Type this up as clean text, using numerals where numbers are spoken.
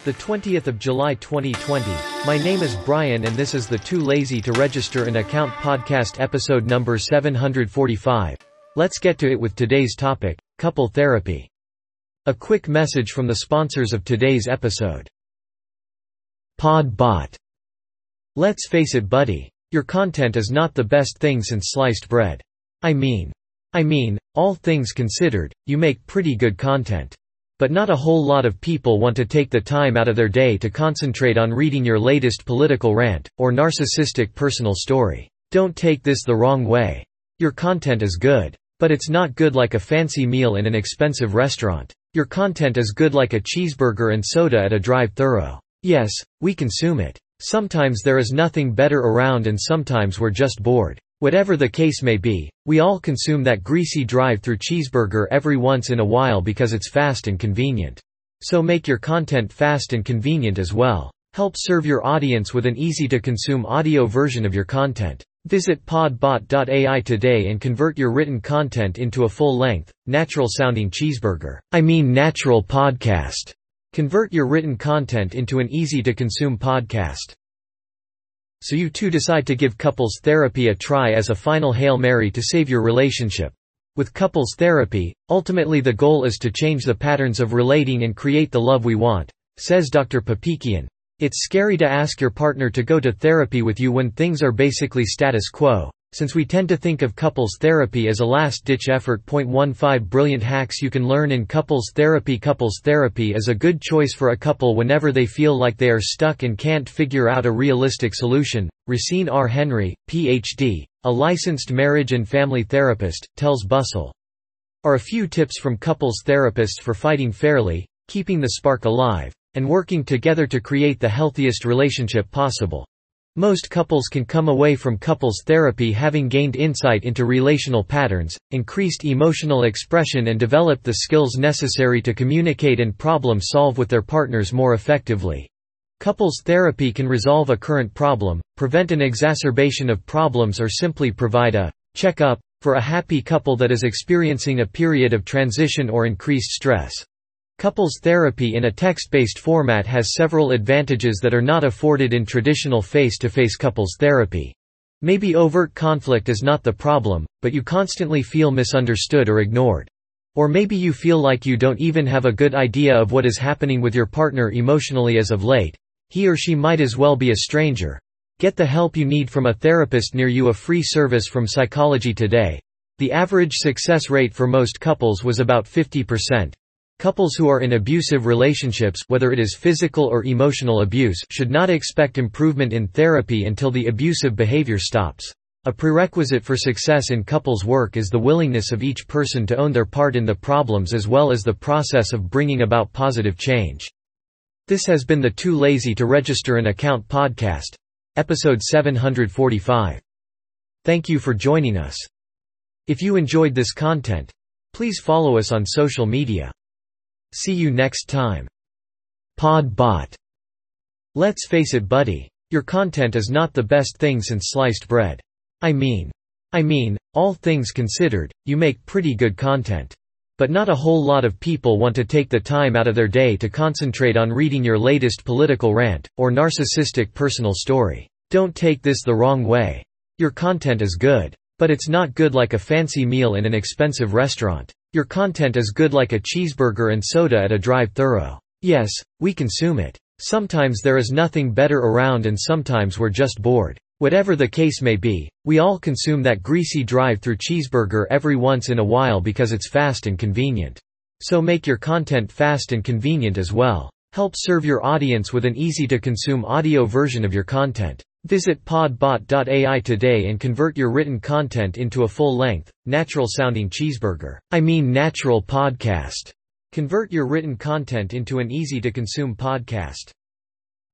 the 20th of July 2020. My name is Brian and this is the Too Lazy to Register an Account podcast episode number 745. Let's get to it with today's topic, couple therapy. A quick message from the sponsors of today's episode. Podbot. Let's face it, buddy. Your content is not the best thing since sliced bread. I mean, all things considered, you make pretty good content. But not a whole lot of people want to take the time out of their day to concentrate on reading your latest political rant, or narcissistic personal story. Don't take this the wrong way. Your content is good. But it's not good like a fancy meal in an expensive restaurant. Your content is good like a cheeseburger and soda at a drive-thru. Yes, we consume it. Sometimes there is nothing better around and sometimes we're just bored. Whatever the case may be, we all consume that greasy drive-thru cheeseburger every once in a while because it's fast and convenient. So make your content fast and convenient as well. Help serve your audience with an easy-to-consume audio version of your content. Visit podbot.ai today and convert your written content into a full-length, natural-sounding cheeseburger. Natural podcast. Convert your written content into an easy-to-consume podcast. So you two decide to give couples therapy a try as a final Hail Mary to save your relationship. With couples therapy, ultimately the goal is to change the patterns of relating and create the love we want, says Dr. Papikian. It's scary to ask your partner to go to therapy with you when things are basically status quo, since we tend to think of couples therapy as a last-ditch effort. 15 Brilliant hacks you can learn in couples therapy. Couples therapy is a good choice for a couple whenever they feel like they are stuck and can't figure out a realistic solution. Racine R. Henry, Ph.D., a licensed marriage and family therapist, tells Bustle. Are a few tips from couples therapists for fighting fairly, keeping the spark alive, and working together to create the healthiest relationship possible. Most couples can come away from couples therapy having gained insight into relational patterns, increased emotional expression and developed the skills necessary to communicate and problem solve with their partners more effectively. Couples therapy can resolve a current problem, prevent an exacerbation of problems, or simply provide a check-up for a happy couple that is experiencing a period of transition or increased stress. Couples therapy in a text-based format has several advantages that are not afforded in traditional face-to-face couples therapy. Maybe overt conflict is not the problem, but you constantly feel misunderstood or ignored. Or maybe you feel like you don't even have a good idea of what is happening with your partner emotionally as of late. He or she might as well be a stranger. Get the help you need from a therapist near you. A free service from Psychology Today. The average success rate for most couples was about 50%. Couples who are in abusive relationships, whether it is physical or emotional abuse, should not expect improvement in therapy until the abusive behavior stops. A prerequisite for success in couples work is the willingness of each person to own their part in the problems as well as the process of bringing about positive change. This has been the Too Lazy to Register an Account podcast, episode 745. Thank you for joining us. If you enjoyed this content, please follow us on social media. See you next time. Podbot. Let's face it, buddy. Your content is not the best thing since sliced bread. All things considered, you make pretty good content. But not a whole lot of people want to take the time out of their day to concentrate on reading your latest political rant, or narcissistic personal story. Don't take this the wrong way. Your content is good. But it's not good like a fancy meal in an expensive restaurant. Your content is good like a cheeseburger and soda at a drive-thru. Yes, we consume it. Sometimes there is nothing better around and sometimes we're just bored. Whatever the case may be, we all consume that greasy drive-thru cheeseburger every once in a while because it's fast and convenient. So make your content fast and convenient as well. Help serve your audience with an easy-to-consume audio version of your content. Visit podbot.ai today and convert your written content into a full-length, natural-sounding cheeseburger. Natural podcast. Convert your written content into an easy-to-consume podcast.